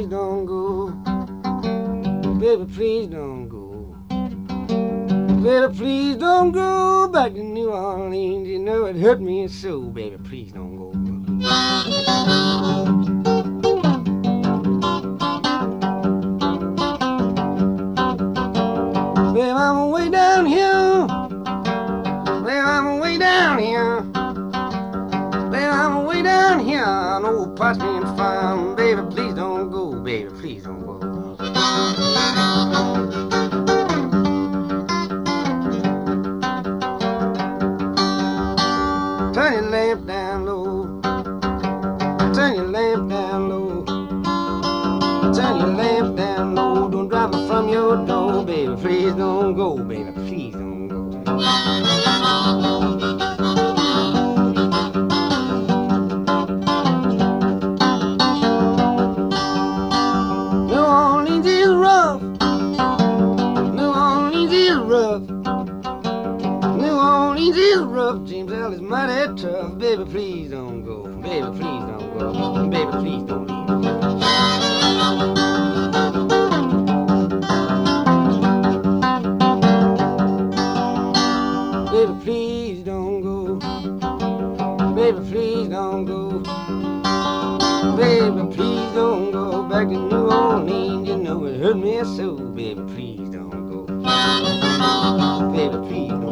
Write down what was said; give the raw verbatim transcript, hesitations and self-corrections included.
please don't go. Baby, please don't go. Baby, please don't go back to New Orleans. You know it hurt me so. Baby, please don't go. Baby, I'm way down here. Baby, I'm way down here. Baby, I'm way down here on old Pottsman Farm. Baby, please don't go. Baby, please don't go. Turn your lamp down low. Turn your lamp down low. Turn your lamp down low. Don't drive me from your door. Baby, please don't go. Baby, please don't go. New Orleans is rough. New Orleans is rough. New Orleans is rough. James L is mighty tough. Baby, please don't go. Baby, please don't go. Baby, please don't leave. Baby, please don't go. Baby, please don't go. Baby, please don't go back to New Orleans. You know it hurt me so. Baby, please don't go. Baby, please don't go.